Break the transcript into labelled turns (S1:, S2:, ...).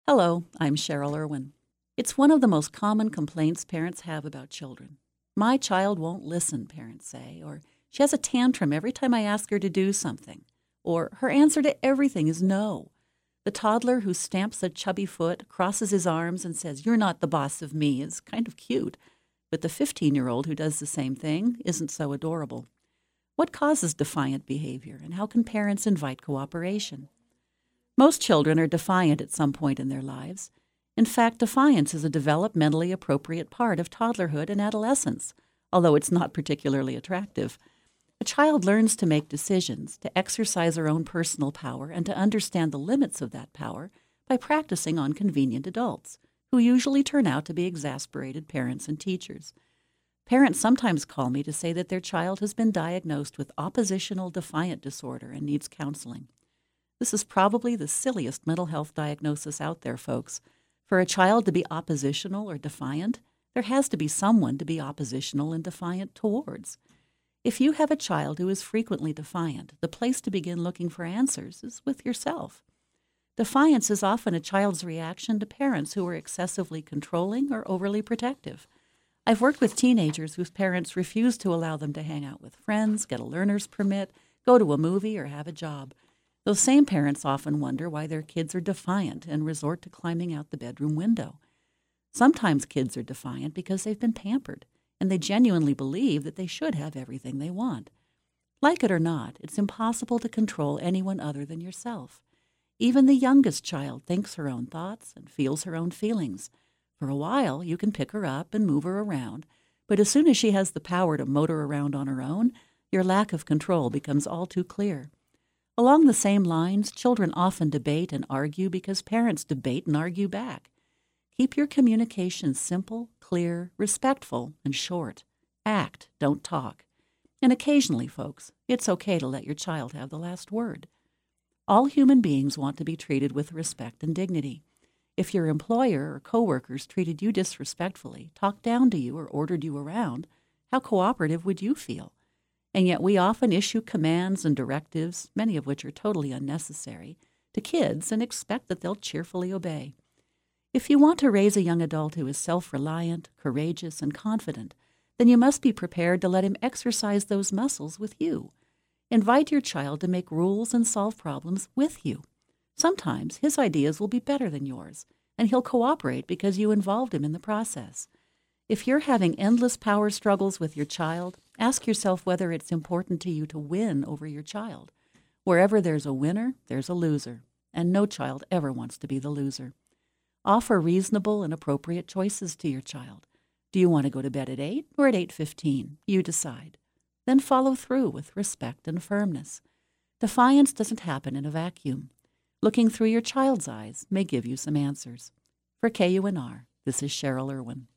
S1: Hello, I'm Cheryl Irwin. It's one of the most common complaints parents have about children. My child won't listen, parents say, or she has a tantrum every time I ask her to do something, or her answer to everything is no. The toddler who stamps a chubby foot, crosses his arms, and says, "You're not the boss of me," is kind of cute, but the 15-year-old who does the same thing isn't so adorable. What causes defiant behavior, and how can parents invite cooperation? Most children are defiant at some point in their lives. In fact, defiance is a developmentally appropriate part of toddlerhood and adolescence, although it's not particularly attractive. A child learns to make decisions, to exercise her own personal power, and to understand the limits of that power by practicing on convenient adults, who usually turn out to be exasperated parents and teachers. Parents sometimes call me to say that their child has been diagnosed with oppositional defiant disorder and needs counseling. This is probably the silliest mental health diagnosis out there, folks. For a child to be oppositional or defiant, there has to be someone to be oppositional and defiant towards. If you have a child who is frequently defiant, the place to begin looking for answers is with yourself. Defiance is often a child's reaction to parents who are excessively controlling or overly protective. I've worked with teenagers whose parents refuse to allow them to hang out with friends, get a learner's permit, go to a movie, or have a job. Those same parents often wonder why their kids are defiant and resort to climbing out the bedroom window. Sometimes kids are defiant because they've been pampered, and they genuinely believe that they should have everything they want. Like it or not, it's impossible to control anyone other than yourself. Even the youngest child thinks her own thoughts and feels her own feelings. For a while, you can pick her up and move her around, but as soon as she has the power to motor around on her own, your lack of control becomes all too clear. Along the same lines, children often debate and argue because parents debate and argue back. Keep your communication simple, clear, respectful, and short. Act, don't talk. And occasionally, folks, it's okay to let your child have the last word. All human beings want to be treated with respect and dignity. If your employer or coworkers treated you disrespectfully, talked down to you, or ordered you around, how cooperative would you feel? And yet we often issue commands and directives, many of which are totally unnecessary, to kids and expect that they'll cheerfully obey. If you want to raise a young adult who is self-reliant, courageous, and confident, then you must be prepared to let him exercise those muscles with you. Invite your child to make rules and solve problems with you. Sometimes his ideas will be better than yours, and he'll cooperate because you involved him in the process. If you're having endless power struggles with your child, ask yourself whether it's important to you to win over your child. Wherever there's a winner, there's a loser, and no child ever wants to be the loser. Offer reasonable and appropriate choices to your child. Do you want to go to bed at 8 or at 8:15? You decide. Then follow through with respect and firmness. Defiance doesn't happen in a vacuum. Looking through your child's eyes may give you some answers. For KUNR, this is Cheryl Irwin.